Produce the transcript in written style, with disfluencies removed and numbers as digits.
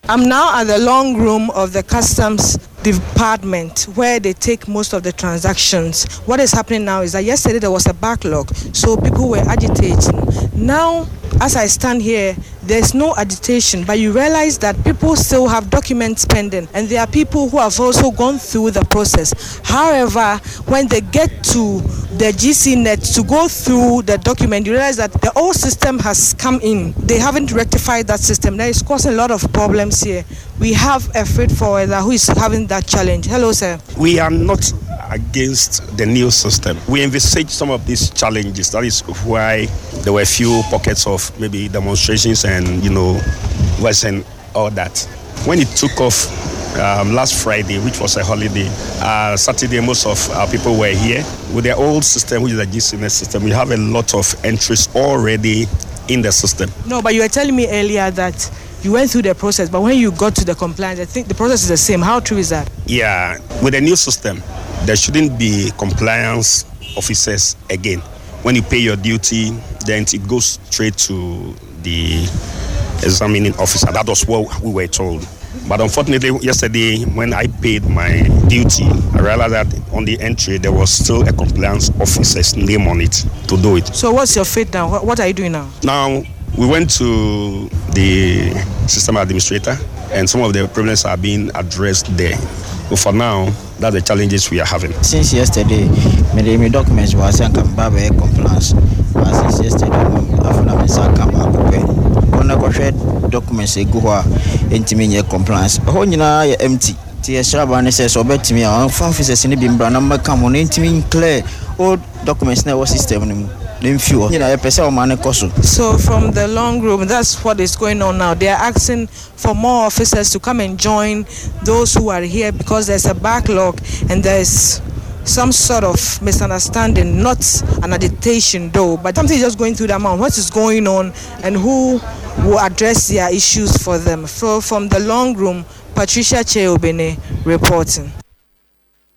I'm now at the long room of the customs department where they take most of the transactions. What is happening now is that yesterday there was a backlog, so people were agitating. Now, as I stand here, there's no agitation, but you realize that people still have documents pending, and there are people who have also gone through the process. However, when they get to the GCnet to go through the document, you realize that the old system has come in. They haven't rectified that system. That is causing a lot of problems here. We have a freight forwarder who is having that challenge. Hello, sir. We are not against the new system. We envisage some of these challenges. That is why there were a few pockets of maybe demonstrations and, and all that. When it took off last Friday, which was a holiday, Saturday, most of our people were here. With the old system, which is the GCNet system, we have a lot of entries already in the system. No, but you were telling me earlier that you went through the process, but when you got to the compliance, I think the process is the same. How true is that? Yeah, with the new system, there shouldn't be compliance officers again. When you pay your duty, then it goes straight to the examining officer. That was what we were told. But unfortunately, yesterday, when I paid my duty, I realized that on the entry, there was still a compliance officer's name on it to do it. So what's your fate now? What are you doing now? Now, we went to the system administrator, and some of the problems are being addressed there. But for now, that's the challenges we are having. Since yesterday, my documents were sent to compliance. But since yesterday, I've sent documents go compliance. The empty. The says, "Obey me. I'm officers in the Bimbra number come on clear all documents in our system." So from the long room, that's what is going on now. They are asking for more officers to come and join those who are here because there's a backlog and there's some sort of misunderstanding, not an agitation though, but something just going through the mind. What is going on and who will address their issues for them? So from the long room, Patricia Cheobene reporting.